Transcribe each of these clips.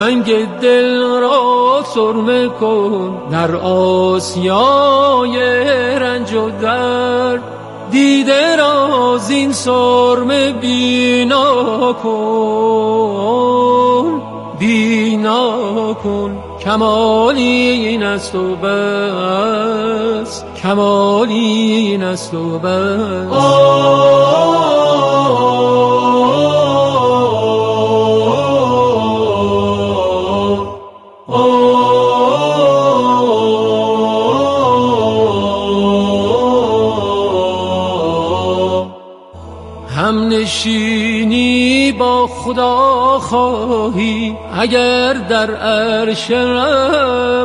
رنگ دل را سرمه کن در آسیای رنج و درد، دیده را زین سرمه بینا کن، بینا کن. کمالی این است و بس، کمالی این است و بس. هم نشینی با خدا خواهی اگر در عرش رب،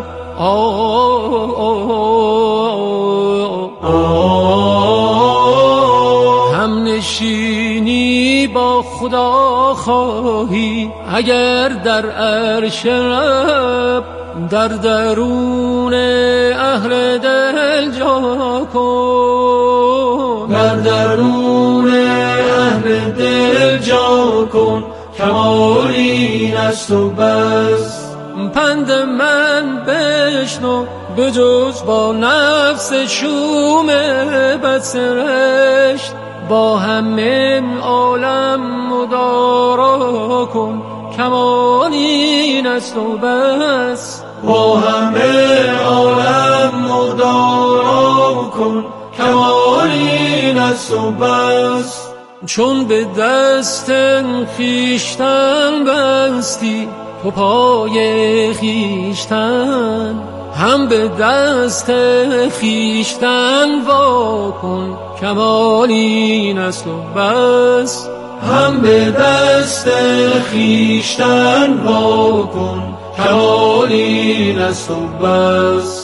هم نشینی با خدا خواهی اگر در عرش رب، در درون اهل دل جا کن، در درون اهل دل جا کن. کمال این است و بس. پند من بشنو بجز با نفس شوم بدسرشت، با همه عالم مدارا کن. کمال این است و بس. با همه عالم مدارا کن. کمال این است و بس. چون به دست خویشتن بستی تو پای خویشتن، هم به دست خویشتن وا کن. کمال این است و بس. هم به دست خویشتن وا کن. کمال این است و بس.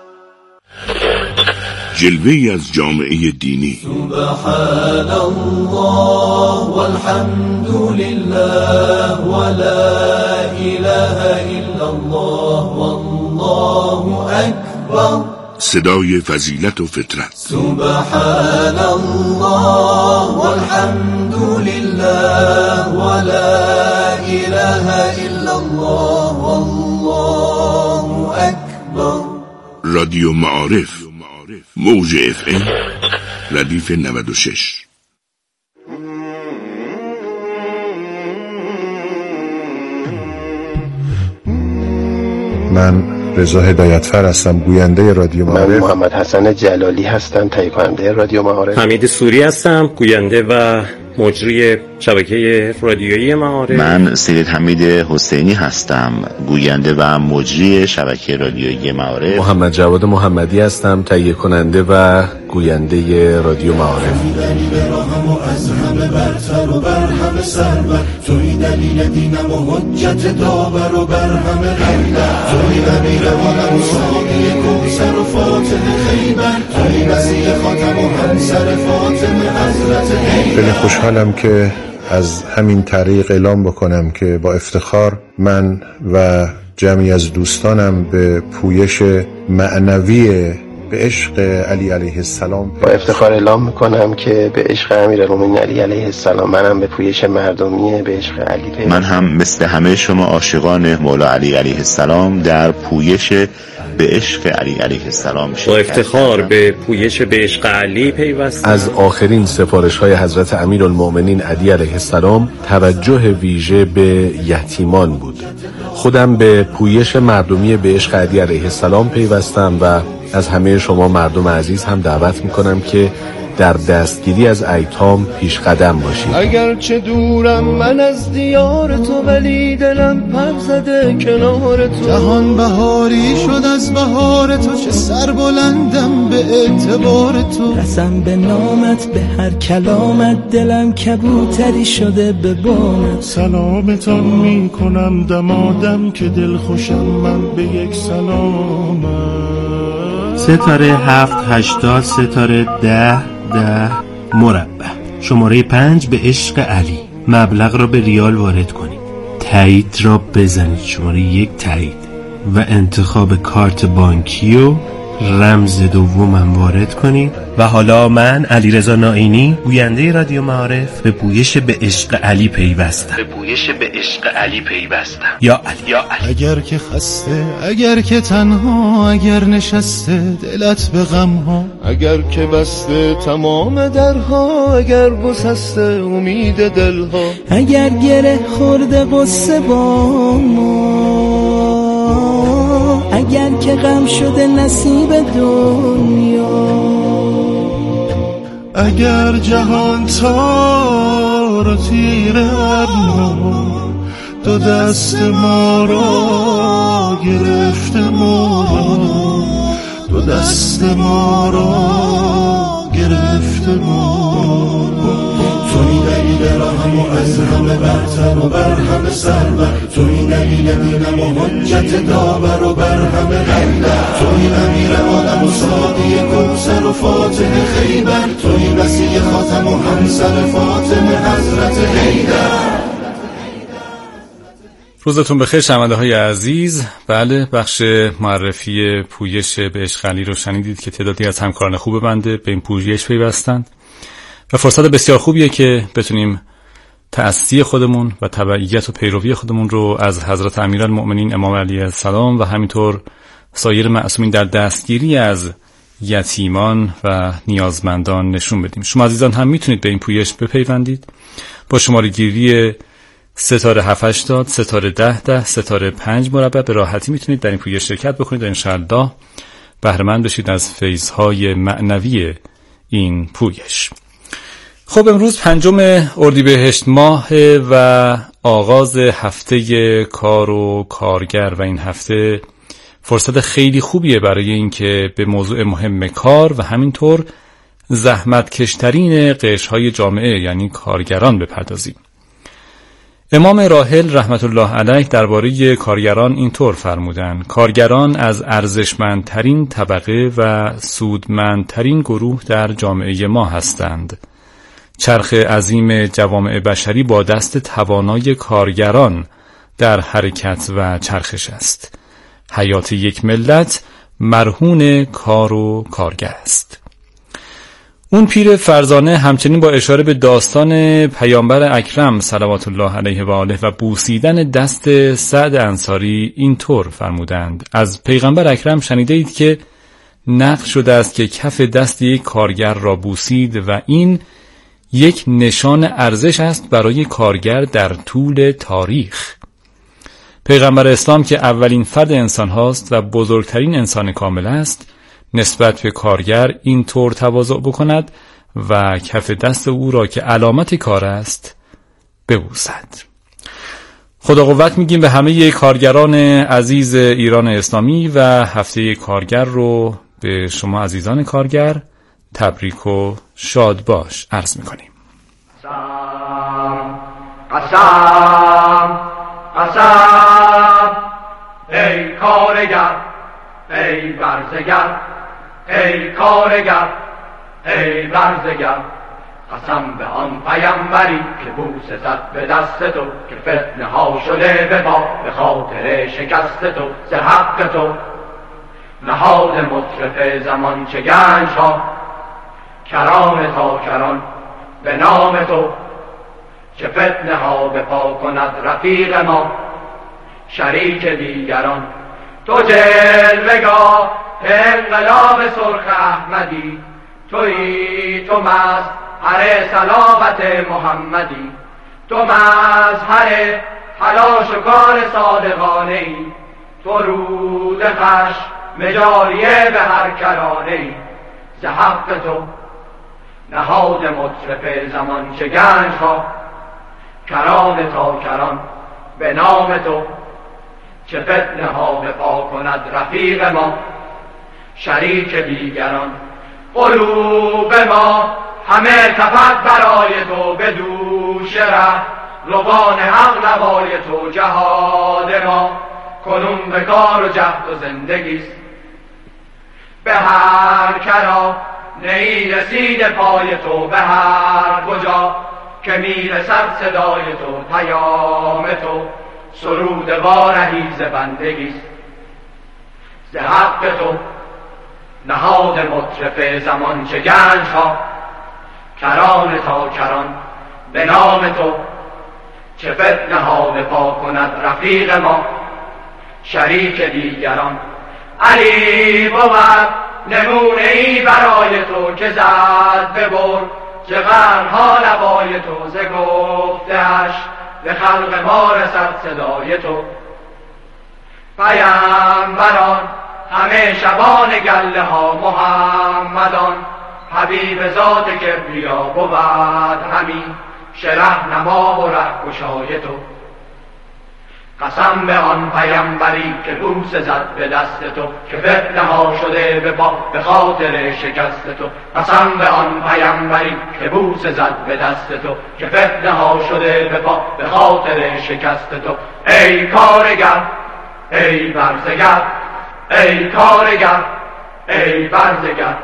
جلوه‌ای از جامعه دینی. سبحان الله والحمد لله ولا اله الا الله والله اکبر. صدای فضیلت و فطرت. سبحان الله والحمد لله ولا اله الا الله والله اکبر. رادیو معارف، موج FM ردیف 96. من رضا هدایتفر هستم، گوینده رادیو معارف. من محمد حسن جلالی هستم، تهیه کننده رادیو معارف. حمید سوری هستم، گوینده و مجری شبکه رادیویی معارف. من سید حمید حسینی هستم، گوینده و مجری شبکه رادیویی معارف. محمد جواد محمدی هستم، تهیه کننده و گوینده رادیو معارف. از همه برتر و بر همه سرور، توی دلیل دینم و حجت داور و بر همه غیبت، توی امیر عالم و ساقی کوثر و فاتح خیبر، توی مسیح خاتم و همسر فاطمه حضرت حیدر. خیلی خوشحالم که از همین طریق اعلام بکنم که با افتخار من و جمعی از دوستانم به پویش معنوی به عشق علی علیه السلام با افتخار اعلام میکنم که به عشق امیرالمومنین علی علیه السلام، منم به پویش مردمی به عشق علی پیوستم. من هم مثل همه شما عاشقان مولا علی علیه السلام در پویش به عشق علی علیه السلام با افتخار به پویش به عشق علی پیوستم. از آخرین سفارش‌های حضرت امیرالمومنین علی علیه السلام توجه ویژه به یتیمان بود. خودم به پویش مردمی به عشق علی علیه السلام پیوستم و از همه شما مردم عزیز هم دعوت میکنم که در دستگیری از ایتام پیش قدم باشید. اگرچه دورم من از دیار تو، ولی دلم پر زده کنار تو. جهان بهاری شد از بهار تو، چه سر بلندم به اعتبار تو. رسم به نامت به هر کلامت، دلم کبوتری شده به بامت. سلامتان میکنم دمادم که دل خوشم من به یک سلامت. ستاره 780 ستاره 10 مربع. شماره 5 به عشق علی. مبلغ را به ریال وارد کنید. تایید را بزنید، شماره 1 تایید و انتخاب کارت بانکی و رمز دومم وارد کنید. و حالا من علیرضا نائینی گوینده رادیو معارف به پویش به عشق علی پیوستم. یا علی. اگر که خسته، اگر که تنها، اگر نشسته دلت به غم ها، اگر که بسته تمام درها، اگر گسسته امید دلها، اگر گره خورده قصه با ما، اگر که غم شده نصیب دنیا، اگر جهان تار و تیر ابرها دو دست ما را گرفته، ما را دو دست ما را گرفته، ما توی دلیل رحم و از همه برتر و بر همه سرور، توی دلیل دینم و حجت داور و بر همه غیبت، توی امیر عالم و ساقی کوثر و فاتح خیبر، توی مسیح خاتم و همسر فاطمه حضرت حیدر. روزتون بخیر شنونده های عزیز. بله، بخش معرفی پویش به عشق علی رو شنیدید که تعدادی از همکاران خوب بنده به این پویش پیوستند و فرصت بسیار خوبیه که بتونیم تأسی خودمون و تبعیت و پیروی خودمون رو از حضرت امیرالمؤمنین امام علی علیه السلام و همینطور سایر معصومین در دستگیری از یتیمان و نیازمندان نشون بدیم. شما عزیزان هم میتونید به این پویش بپیوندید با شماره گیری ستاره 780 ستاره 1010 ستاره 5 مربع. به راحتی میتونید در این پویش شرکت بکنید و انشاءالله بهره مند بشید از فیض‌های معنوی این پویش. خب امروز 5 اردیبهشت ماه و آغاز هفته کار و کارگر و این هفته فرصت خیلی خوبیه برای اینکه به موضوع مهم کار و همینطور زحمتکشترین قشرهای جامعه یعنی کارگران بپردازیم. امام راحل رحمت الله علیه درباره کارگران اینطور فرمودند: کارگران از ارزشمندترین طبقه و سودمندترین گروه در جامعه ما هستند. چرخ عظیم جوامع بشری با دست توانای کارگران در حرکت و چرخش است. حیات یک ملت مرهون کار و کارگر است. اون پیر فرزانه همچنین با اشاره به داستان پیامبر اکرم صلوات الله علیه و آله و بوسیدن دست سعد انصاری اینطور فرمودند: از پیغمبر اکرم شنیده اید که نقل شده است که کف دست یک کارگر را بوسید و این یک نشان ارزش است برای کارگر در طول تاریخ. پیغمبر اسلام که اولین فرد انسان هاست و بزرگترین انسان کامل است نسبت به کارگر این طور تواضع بکند و کف دست او را که علامت کار است ببوسد. خدا قوت میگیم به همه کارگران عزیز ایران اسلامی و هفته کارگر رو به شما عزیزان کارگر تبریک و شاد باش عرض میکنیم. قسم قسم ای کارگر، ای برزگر، ای کارگر، ای برزگر، قسم به آن پیامبری که بوسه زد به دست تو، که فتنه ها شده به ما به خاطر شکست تو. ز حق تو نهاد مطرف زمان چه گنج ها، کران تا کران به نام تو. چه فتنه ها به پا کند رفیق ما، شریک دیگران تو. جلوگاه انقلاب سرخ احمدی تویی، تو مظهر صلابت محمدی، تو مظهر تلاش و کار صادقانه ای، تو رود خشم جاریه به هر کرانه ای. ز حق تو نهاد مطرف زمان چه گنج ها، کران تا کران به نام تو. چه فتنه ها به پا کند رفیق ما، شریک دیگران. قلوب ما همه تفت برای تو، به دوش ره روان حق نوای تو. جهاد ما کنون به کار و جهد و زندگیست، به هر کرا نهی رسید پای تو. به هر کجا که میرسد صدای تو، پیام تو سرود وارهی ز بندگیست. ز حق تو نهاد مطرف زمان چه گنج ها، کران تا کران به نام تو، چه فتنه ها به پا کند رفیق ما شریک دیگران. علی بود نمونه ای برای تو که زد ببر، چه قرنها لبای تو ز گفته‌اش به خلق ما رسد صدای تو. پیامبران همه شبان گله ها محمدان، حبیب ذات کبریا بود همین شرح نما و ره گشای تو. قسم به آن پیامبری که بوس زد به دست تو، که فتنه ها شده به خاطر شکست تو. قسم به آن پیامبری که بوس زد به دست تو، که فتنه ها شده به خاطر شکست تو. ای کارگر ای برزگر، ای کارگر ای برزگر.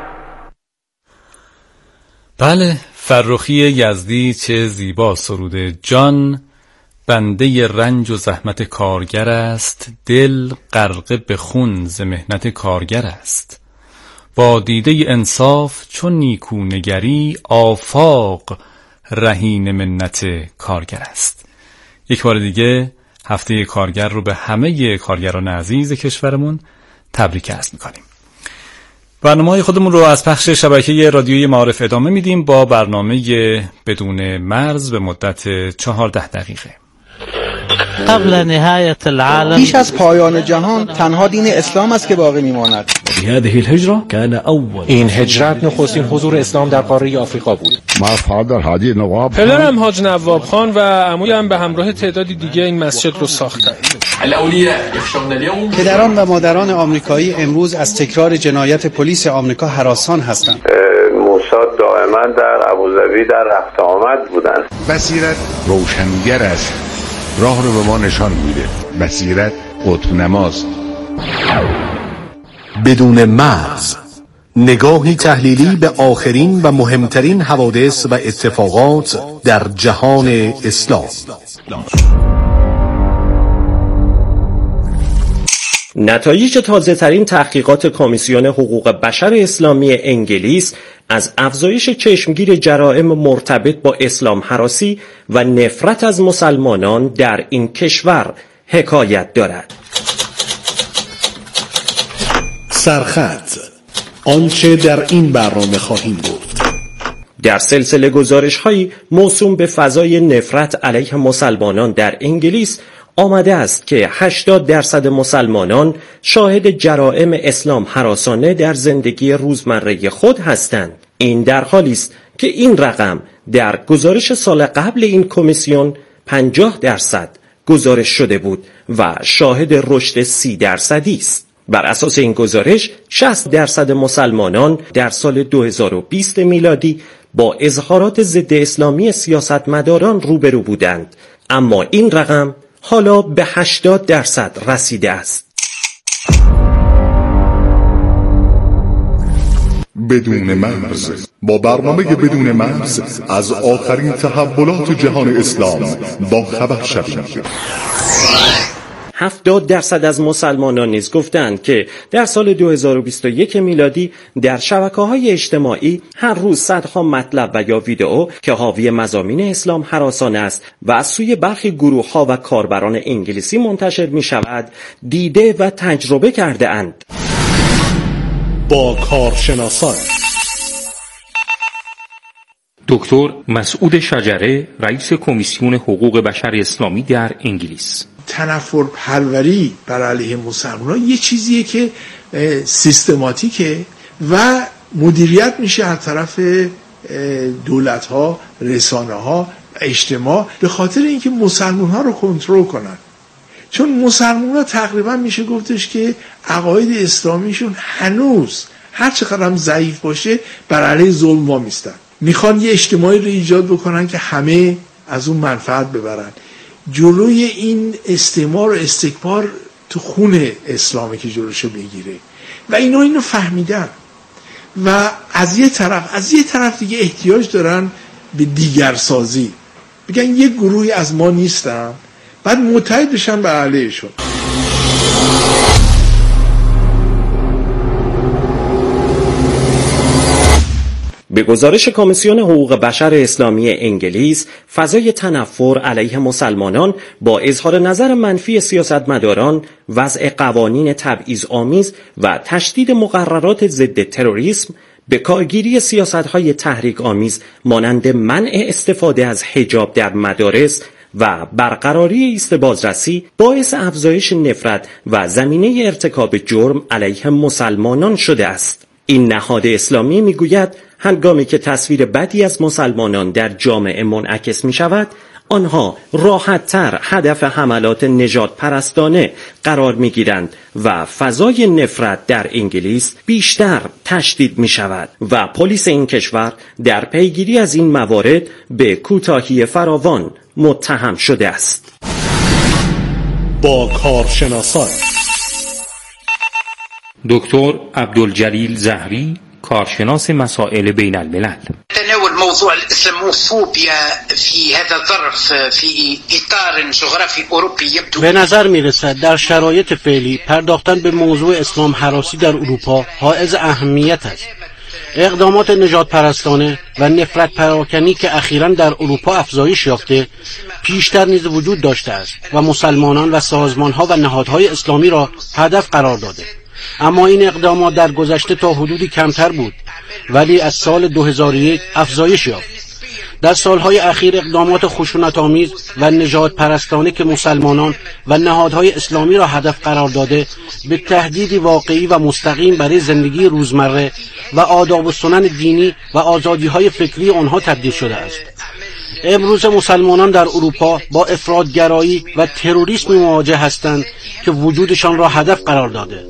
بله، فرخی یزدی چه زیبا سروده. جان بنده رنج و زحمت کارگر است، دل غرقه به خون ز محنت کارگر است. با دیده انصاف چون نیکو نگری، آفاق رهین منت کارگر است. یک بار دیگه هفته کارگر رو به همه کارگران عزیز کشورمون تبریک عرض می‌کنیم. برنامه‌های خودمون رو از پخش شبکه رادیویی معارف ادامه میدیم با برنامه بدون مرز به مدت 14 دقیقه. قبل نهایت العالم، پیش از پایان جهان تنها دین اسلام است که باقی میماند. این هجرت نخستین حضور اسلام در قاره آفریقا بود. پدرم حاج نواب خان و عمویم به همراه تعدادی دیگه این مسجد رو ساختند. پدران و مادران آمریکایی امروز از تکرار جنایت پلیس آمریکا هراسان هستند. موساد دائما در ابوظبی در رفت آمد بودند. بصیرت روشنگر است، راه رو به ما نشان میده. بصیرت قطب نماست. بدون مرز، نگاهی تحلیلی به آخرین و مهمترین حوادث و اتفاقات در جهان اسلام. نتایج تازه‌ترین تحقیقات کمیسیون حقوق بشر اسلامی انگلیس از افزایش چشمگیر جرائم مرتبط با اسلام هراسی و نفرت از مسلمانان در این کشور حکایت دارد. سرخط، آنچه در این برنامه خواهیم گفت. در سلسله گزارش‌هایی موسوم به فضای نفرت علیه مسلمانان در انگلیس آمده است که 80% مسلمانان شاهد جرائم اسلام هراسانه در زندگی روزمره خود هستند. این در حالی است که این رقم در گزارش سال قبل این کمیسیون 50% گزارش شده بود و شاهد رشد 30% است. بر اساس این گزارش 60% مسلمانان در سال 2020 میلادی با اظهارات ضد اسلامی سیاستمداران روبرو بودند، اما این رقم حالا به 80% رسیده است. بدون مرز، با برنامه بدون مرز از آخرین تحولات جهان اسلام با خبر شویم. 70% از مسلمانان نیز گفتند که در سال 2021 میلادی در شبکه‌های اجتماعی هر روز صدها مطلب و یا ویدئو که حاوی مضامین اسلام هراسانه است و از سوی برخی گروه‌ها و کاربران انگلیسی منتشر می‌شود دیده و تجربه کرده اند. با کارشناسان دکتر مسعود شجره، رئیس کمیسیون حقوق بشر اسلامی در انگلیس: تنفر پروری بر علیه مسلمانان یه چیزیه که سیستماتیکه و مدیریت میشه از طرف دولت‌ها، رسانه‌ها، اجتماع، به خاطر اینکه مسلمان‌ها رو کنترل کنن. چون مسلمان‌ها تقریبا میشه گفتش که عقاید اسلامیشون هنوز هر چقدر هم ضعیف باشه بر علیه ظلم وامیستن. میخوان یه اجتماعی رو ایجاد بکنن که همه از اون منفعت ببرن. جلوی این استعمار و استکبار تو خون اسلامی که جلوشو بگیره و اینو فهمیدن و از یه طرف دیگه احتیاج دارن به دیگر سازی، بگن یه گروهی از ما نیستن، بعد متحد بشن بر علیهشون. به گزارش کمیسیون حقوق بشر اسلامی انگلیس، فضای تنفر علیه مسلمانان با اظهار نظر منفی سیاستمداران، وضع قوانین تبعیض‌آمیز و تشدید مقررات ضد تروریسم، به کارگیری سیاست‌های تحریک‌آمیز مانند منع استفاده از حجاب در مدارس و برقراری ایست بازرسی باعث افزایش نفرت و زمینه ارتکاب جرم علیه مسلمانان شده است. این نهاد اسلامی میگوید هنگامی که تصویر بدی از مسلمانان در جامعه منعکس می شود، آنها راحت‌تر هدف حملات نژاد پرستانه قرار می گیرند و فضای نفرت در انگلیس بیشتر تشدید می شود و پلیس این کشور در پیگیری از این موارد به کوتاهی فراوان متهم شده است. با کارشناسان دکتر عبدالجلیل زهری، کارشناس مسائل بین الملل. تناول موضوع الاسلاموفوبیا في هذا الظرف في اطار جغرافي اوروبي يبدو به نظر میرسد در شرایط فعلی پرداختن به موضوع اسلام هراسی در اروپا حائز اهمیت است. اقدامات نژاد پرستانه و نفرت پراکنی که اخیراً در اروپا افزایش یافته پیشتر نیز وجود داشته است و مسلمانان و سازمان‌ها و نهادهای اسلامی را هدف قرار داده. اما این اقدامات در گذشته تا حدودی کمتر بود، ولی از سال 2001 افزایش یافت. در سالهای اخیر اقدامات خشونت‌آمیز و نژاد پرستانه که مسلمانان و نهادهای اسلامی را هدف قرار داده به تهدیدی واقعی و مستقیم برای زندگی روزمره و آداب و سنن دینی و آزادی‌های فکری آنها تبدیل شده است. امروز مسلمانان در اروپا با افراط‌گرایی و تروریسم مواجه هستند که وجودشان را هدف قرار داده.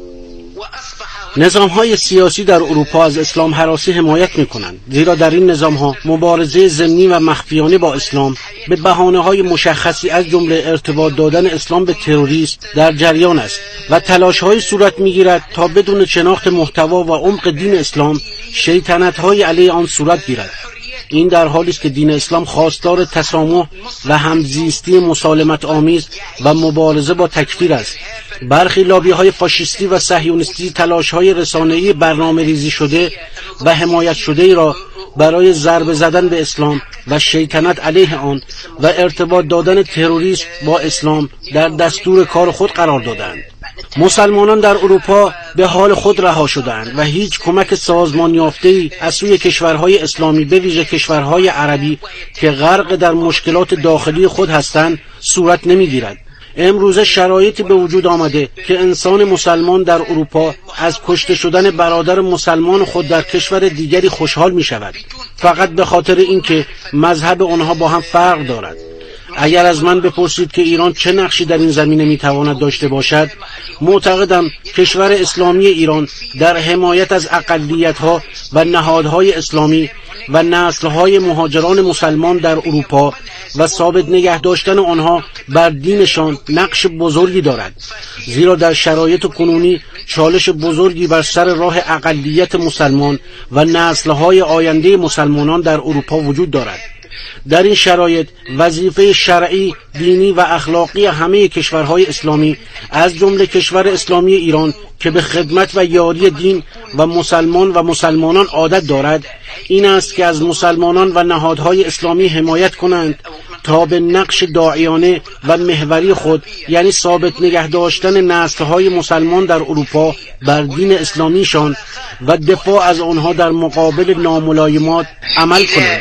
نظام‌های سیاسی در اروپا از اسلام هراسی حمایت می‌کنند، زیرا در این نظام‌ها مبارزه ضمنی و مخفیانه با اسلام به بهانه‌های مشخصی از جمله ارتباط دادن اسلام به تروریسم در جریان است و تلاش‌های صورت می‌گیرد تا بدون شناخت محتوا و عمق دین اسلام شیطنت‌های علیه آن صورت گیرد. این در حالی است که دین اسلام خواستار تسامح و همزیستی مسالمت آمیز و مبارزه با تکفیر است. برخی لابی‌های فاشیستی و صهیونیستی تلاش‌های رسانه‌ای برنامه‌ریزی شده و حمایت شده را برای ضربه زدن به اسلام و شیطنت علیه آن و ارتباط دادن تروریسم با اسلام در دستور کار خود قرار دادند. مسلمانان در اروپا به حال خود رها شدند و هیچ کمک سازمان یافته‌ای از سوی کشورهای اسلامی به ویژه کشورهای عربی که غرق در مشکلات داخلی خود هستند صورت نمی‌گیرد. امروزه شرایطی به وجود آمده که انسان مسلمان در اروپا از کشته شدن برادر مسلمان خود در کشور دیگری خوشحال می شود، فقط به خاطر اینکه مذهب آنها با هم فرق دارد. اگر از من بپرسید که ایران چه نقشی در این زمینه میتواند داشته باشد، معتقدم کشور اسلامی ایران در حمایت از اقلیت‌ها و نهادهای اسلامی و نسل‌های مهاجران مسلمان در اروپا و ثابت نگه داشتن آنها بر دینشان نقش بزرگی دارد، زیرا در شرایط کنونی چالش بزرگی بر سر راه اقلیت مسلمان و نسل‌های آینده مسلمانان در اروپا وجود دارد. در این شرایط وظیفه شرعی، دینی و اخلاقی همه کشورهای اسلامی از جمله کشور اسلامی ایران که به خدمت و یاری دین و مسلمانان عادت دارد این است که از مسلمانان و نهادهای اسلامی حمایت کنند تا به نقش داعیانه و محوری خود، یعنی ثابت نگه داشتن نسل‌های مسلمان در اروپا بر دین اسلامیشان و دفاع از آنها در مقابل ناملایمات عمل کنند.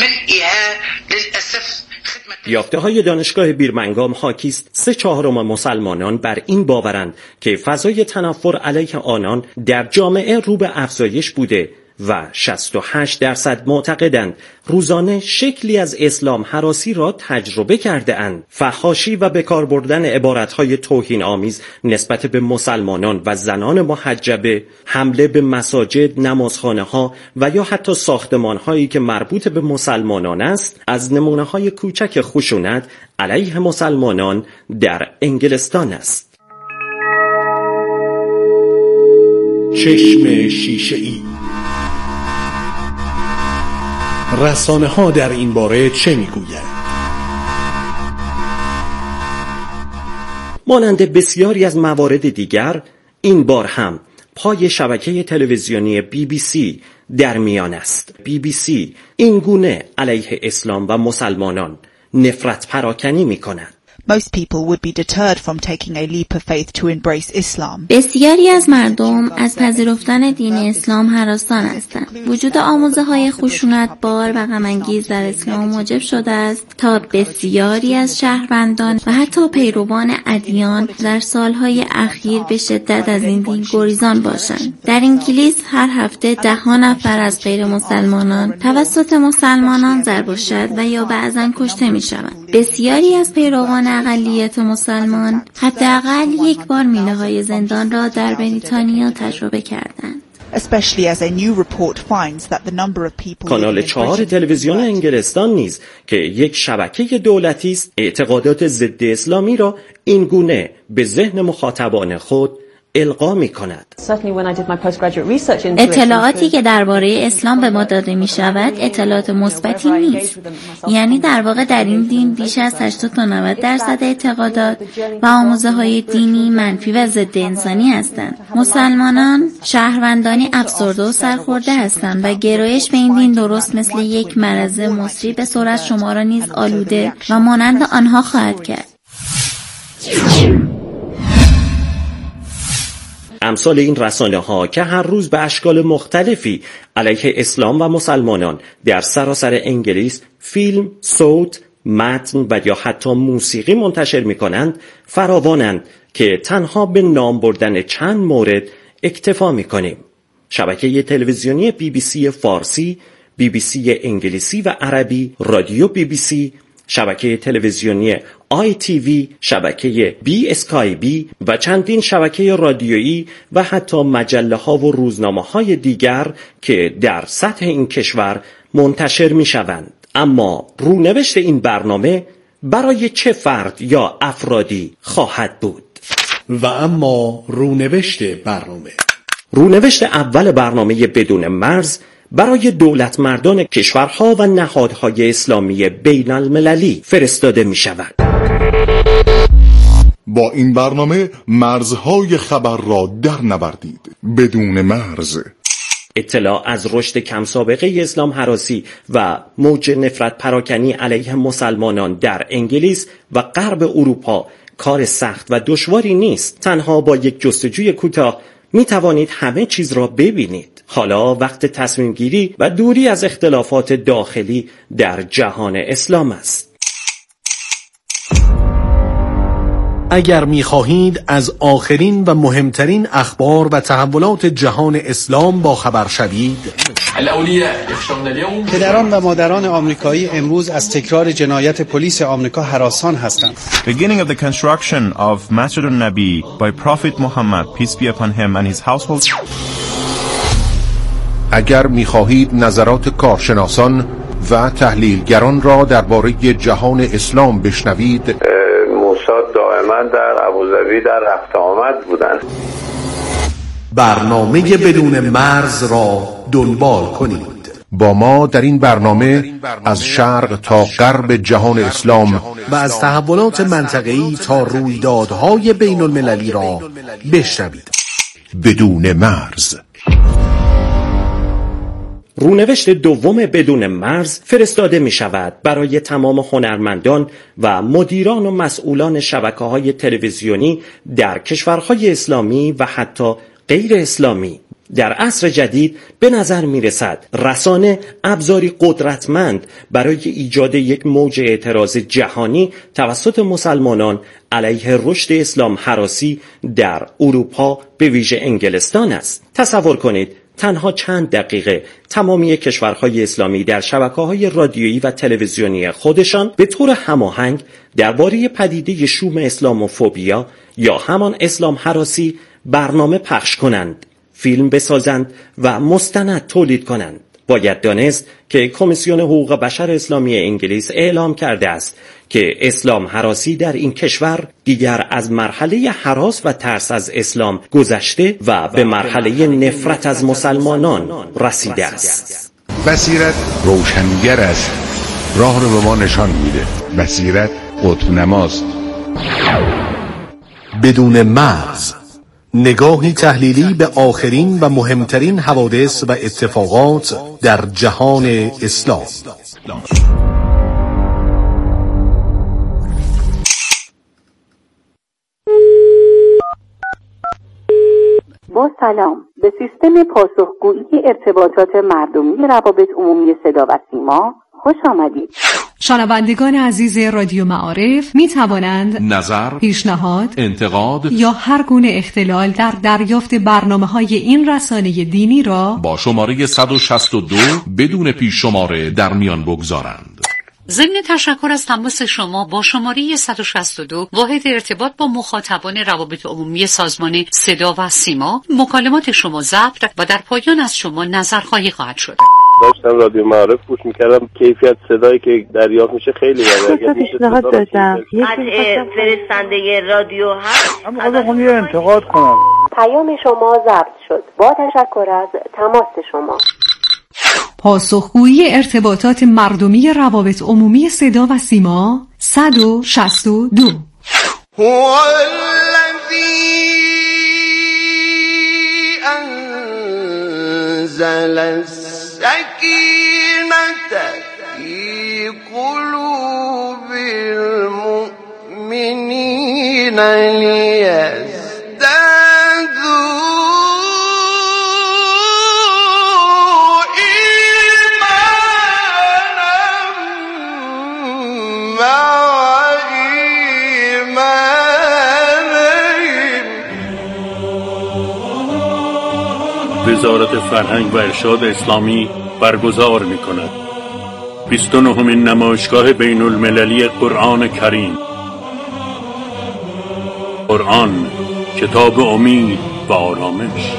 یافته‌های دانشگاه بیرمنگام حاکی است 3/4 مسلمانان بر این باورند که فضای تنفر علیه آنان در جامعه رو به افزایش بوده و 68% معتقدند روزانه شکلی از اسلام هراسی را تجربه کرده اند. فحاشی و به کار بردن عبارت‌های توهین آمیز نسبت به مسلمانان و زنان محجبه، حمله به مساجد، نمازخانه‌ها و یا حتی ساختمان‌هایی که مربوط به مسلمانان است، از نمونه‌های کوچک خشونت علیه مسلمانان در انگلستان است. چشم شیشه‌ای. رسانه ها در این باره چه میگویند؟ مانند بسیاری از موارد دیگر این بار هم پای شبکه تلویزیونی BBC در میان است. BBC این گونه علیه اسلام و مسلمانان نفرت پراکنی می‌کند. Most people would be deterred from taking a leap of faith to embrace Islam. بسیاری از مردم از پذیرفتن دین اسلام هراسان هستند. وجود آموزه‌های خشونت‌بار و غم‌انگیز در اسلام موجب شده است تا بسیاری از شهروندان و حتی پیروان ادیان در سالهای اخیر به شدت از این دین گریزان باشند. در انگلیس هر هفته 10 نفر از غیر مسلمانان توسط مسلمانان ضرب و شتم و یا بعضاً کشته می‌شوند. بسیاری از پیروان اقلیت مسلمان حداقل یک بار میله‌های زندان را در بریتانیا تجربه کردند. کانال 4 تلویزیون انگلستان نیز که یک شبکه دولتی است اعتقادات ضد اسلامی را این گونه به ذهن مخاطبان خود القا می‌کند. اطلاعاتی که درباره اسلام به ما داده می‌شود اطلاعات مثبتی نیست. یعنی در واقع در این دین بیش از 80 تا 90% اعتقادات و آموزه‌های دینی منفی و ضد انسانی هستند. مسلمانان شهروندانی افسرده و سرخورده هستند و گرایش به این دین درست مثل یک مرض مصری به صورت شما را نیز آلوده و مانند آنها خواهد کرد. امثال این رسانه‌ها که هر روز به اشکال مختلفی علیه اسلام و مسلمانان در سراسر انگلیس فیلم، صوت، متن و یا حتی موسیقی منتشر می‌کنند فراوانند که تنها به نام بردن چند مورد اکتفا می‌کنیم. شبکه تلویزیونی BBC فارسی، BBC انگلیسی و عربی، رادیو BBC، شبکه تلویزیونی ITV، شبکه بی اسکای بی و چندین شبکه رادیویی و حتی مجله ها و روزنامه های دیگر که در سطح این کشور منتشر می شوند. اما رونوشت این برنامه برای چه فرد یا افرادی خواهد بود؟ و اما رونوشت برنامه، رونوشت اول برنامه بدون مرز برای دولتمردان کشورها و نهادهای اسلامی بین المللی فرستاده می شود. با این برنامه مرزهای خبر را در نوردید. بدون مرز. اطلاع از رشد کم سابقه اسلام هراسی و موج نفرت پراکنی علیه مسلمانان در انگلیس و غرب اروپا کار سخت و دشواری نیست. تنها با یک جستجوی کوتاه می توانید همه چیز را ببینید. حالا وقت تصمیم گیری و دوری از اختلافات داخلی در جهان اسلام است. اگر می‌خواهید از آخرین و مهمترین اخبار و تحولات جهان اسلام با خبر شوید، پدران و مادران آمریکایی امروز از تکرار جنایت پلیس آمریکا هراسان هستند. Beginning of the construction of Masjid al-Nabi by Prophet Muhammad, peace be upon him, and his household. اگر می‌خواهید نظرات کارشناسان و تحلیلگران را درباره جهان اسلام بشنوید، موساد دائما در ابوظبی در رفت آمد بودند. برنامه بدون مرز را دنبال کنید. با ما در این برنامه از شرق تا غرب جهان اسلام و از تحولات منطقه‌ای تا رویدادهای بین المللی را بشنوید. بدون مرز. رونوشت دوم بدون مرز فرستاده می شود برای تمام هنرمندان و مدیران و مسئولان شبکه‌های تلویزیونی در کشورهای اسلامی و حتی غیر اسلامی. در عصر جدید به نظر می رسد رسانه ابزاری قدرتمند برای ایجاد یک موج اعتراض جهانی توسط مسلمانان علیه رشد اسلام هراسی در اروپا به ویژه انگلستان است. تصور کنید تنها چند دقیقه تمامی کشورهای اسلامی در شبکه‌های رادیویی و تلویزیونی خودشان به طور هماهنگ درباره پدیده شوم اسلاموفوبیا یا همان اسلام هراسی برنامه پخش کنند، فیلم بسازند و مستند تولید کنند. باید دانست که کمیسیون حقوق بشر اسلامی انگلیس اعلام کرده است که اسلام هراسی در این کشور دیگر از مرحله هراس و ترس از اسلام گذشته و به مرحله نفرت از مسلمانان رسیده است. بصیرت روشنگر است، راه رو به ما نشان میده. بصیرت قطب نماست. بدون مرز نگاهی تحلیلی به آخرین و مهمترین حوادث و اتفاقات در جهان اسلام. با سلام، به سیستم پاسخگویی ارتباطات مردمی روابط عمومی صدا و سیما خوش آمدید. شنوندگان عزیز رادیو معارف می توانند نظر، پیشنهاد، انتقاد یا هر گونه اختلال در دریافت برنامه‌های این رسانه دینی را با شماره 162 بدون پیش شماره در میان بگذارند. ضمن تشکر از تماس شما با شماره 162 واحد ارتباط با مخاطبان روابط عمومی سازمان صدا و سیما، مکالمات شما ضبط و در پایان از شما نظرخواهی خواهد شد. داشتم رادیو معارف گوش میکردم، کیفیت صدایی که دریافت میشه خیلی بالا. پیشنهاد داشتم قطع فرستنده رادیو هست. اما خواهم یه انتقاد کنم. پیام شما ضبط شد. با تشکر از تماس شما. پاسخگویی ارتباطات مردمی روابط عمومی صدا و سیما 162. هو الذی انزل السکینة فی قلوب المؤمنین وزارت فرهنگ و ارشاد اسلامی برگزار می‌کند 29مین نمایشگاه بین المللی قرآن کریم. قرآن کتاب امید و آرامش.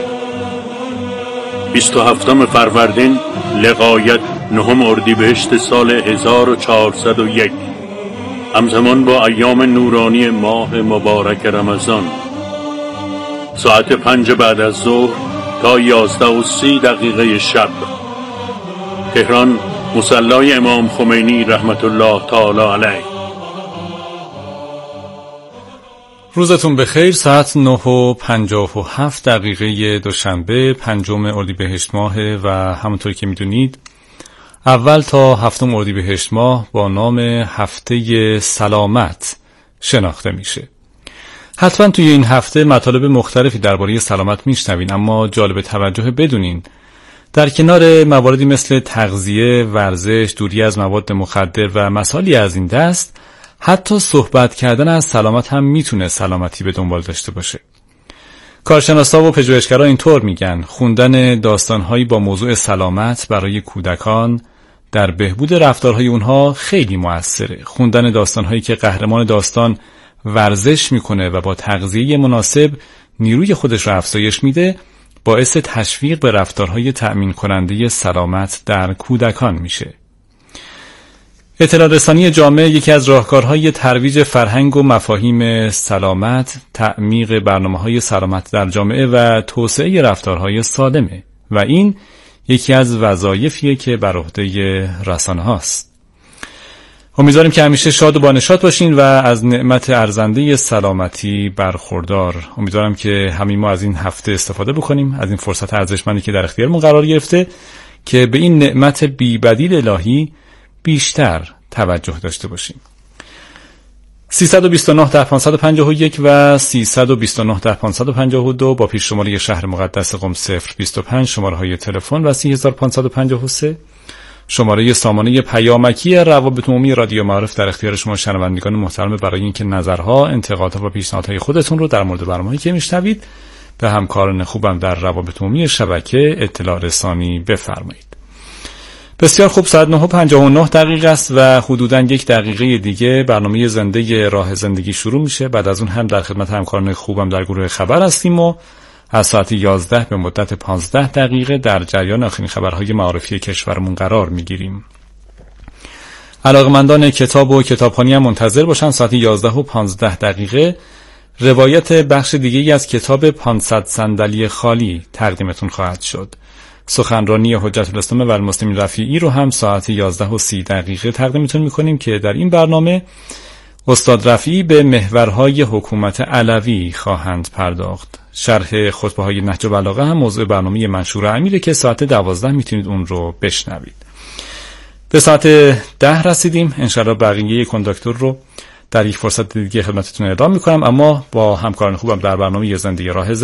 27 فروردین لغایت 9 اردیبهشت سال 1401 همزمان با ایام نورانی ماه مبارک رمضان، ساعت 5 بعد از ظهر تا 11:30 شب. تهران، مصلی امام خمینی رحمت الله تعالی علیه. روزتون بخیر. ساعت 9:57 دوشنبه 5 اردیبهشت ماه و همونطور که میدونید اول تا 7 اردیبهشت ماه با نام هفته سلامت شناخته میشه. حتما توی این هفته مطالب مختلفی درباره سلامت میشنوین، اما جالب توجه بدونین در کنار مواردی مثل تغذیه، ورزش، دوری از مواد مخدر و مسائلی از این دست، حتی صحبت کردن از سلامت هم میتونه سلامتی به دنبال داشته باشه. کارشناسا و پژوهشگرا اینطور میگن خوندن داستانهایی با موضوع سلامت برای کودکان در بهبود رفتارهای اونها خیلی موثره. خوندن داستانهایی که قهرمان داستان ورزش میکنه و با تغذیه مناسب نیروی خودش رو افزایش میده، باعث تشویق به رفتارهای تأمین کننده سلامت در کودکان میشه. اطلاع رسانی جامعه یکی از راهکارهای ترویج فرهنگ و مفاهیم سلامت، تعمیق برنامه‌های سلامت در جامعه و توسعه رفتارهای سالمه و این یکی از وظایفیه که بر عهده رسانه هاست. امیدواریم که همیشه شاد و بانشاد باشین و از نعمت ارزنده سلامتی برخوردار. امیدوارم که همین ما از این هفته استفاده بکنیم، از این فرصت ارزشمندی که در اختیارمون قرار گرفته، که به این نعمت بی‌بدیل الهی بیشتر توجه داشته باشیم. 329-551 و 329-552 با پیش شماره شهر مقدس قم 025 شماره های تلفن و 3553 شماره سامانه پیامکی روابط عمومی رادیو معارف در اختیار شما شنوندگان محترم برای اینکه نظرها، انتقادها و پیشنهادهای خودتون رو در مورد برنامه‌ای که میشنوید به همکاران خوبم در روابط عمومی شبکه اطلاع رسانی بفرمایید. بسیار خوب، ساعت 9:59 است و حدوداً 1 دقیقه دیگه برنامه زنده راه زندگی شروع میشه. بعد از اون هم در خدمت همکاران خوبم در گروه خبر هستیم و از ساعت 11 به مدت 15 دقیقه در جریان آخرین خبرهای معارفی کشورمون قرار میگیریم. علاقمندان کتاب و کتابخوانی هم منتظر باشن. ساعت 11:15 روایت بخش دیگه‌ای از کتاب 500 صندلی خالی تقدیمتون خواهد شد. سخنرانی حجت الاسلام و المسلمین رفیعی رو هم ساعت 11:30 تقدیمتون میکنیم که در این برنامه استاد رفیعی به محورهای حکومت علوی خواهند پرداخت. شرح خطبه‌های نهج البلاغه هم موضوع برنامه منشور امیره که ساعت 12 میتونید اون رو بشنوید. به ساعت 10 رسیدیم. انشاءالله بقیه کنداکتور رو در یک فرصت دیگه خدمتتون اعلام میکنم، اما با همکاران خوبم در برنامه زندگی راه